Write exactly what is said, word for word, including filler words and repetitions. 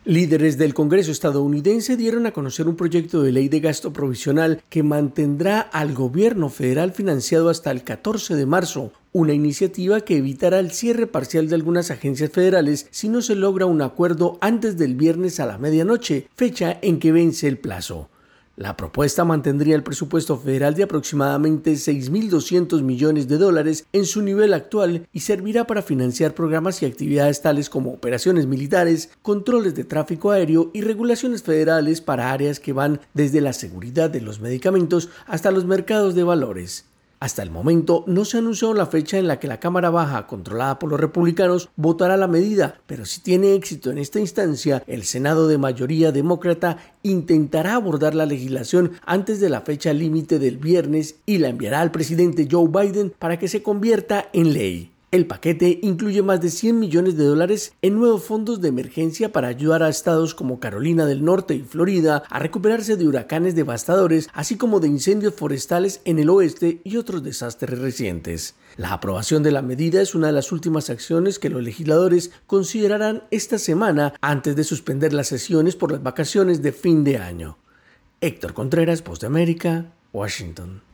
Líderes del Congreso estadounidense dieron a conocer un proyecto de ley de gasto provisional que mantendrá al gobierno federal financiado hasta el catorce de marzo, una iniciativa que evitará el cierre parcial de algunas agencias federales si no se logra un acuerdo antes del viernes a la medianoche, fecha en que vence el plazo. La propuesta mantendría el presupuesto federal de aproximadamente seis mil doscientos millones de dólares en su nivel actual y servirá para financiar programas y actividades tales como operaciones militares, controles de tráfico aéreo y regulaciones federales para áreas que van desde la seguridad de los medicamentos hasta los mercados de valores. Hasta el momento no se anunció la fecha en la que la Cámara Baja, controlada por los republicanos, votará la medida, pero si tiene éxito en esta instancia, el Senado de mayoría demócrata intentará abordar la legislación antes de la fecha límite del viernes y la enviará al presidente Joe Biden para que se convierta en ley. El paquete incluye más de cien millones de dólares en nuevos fondos de emergencia para ayudar a estados como Carolina del Norte y Florida a recuperarse de huracanes devastadores, así como de incendios forestales en el oeste y otros desastres recientes. La aprobación de la medida es una de las últimas acciones que los legisladores considerarán esta semana antes de suspender las sesiones por las vacaciones de fin de año. Héctor Contreras, Voz de América, Washington.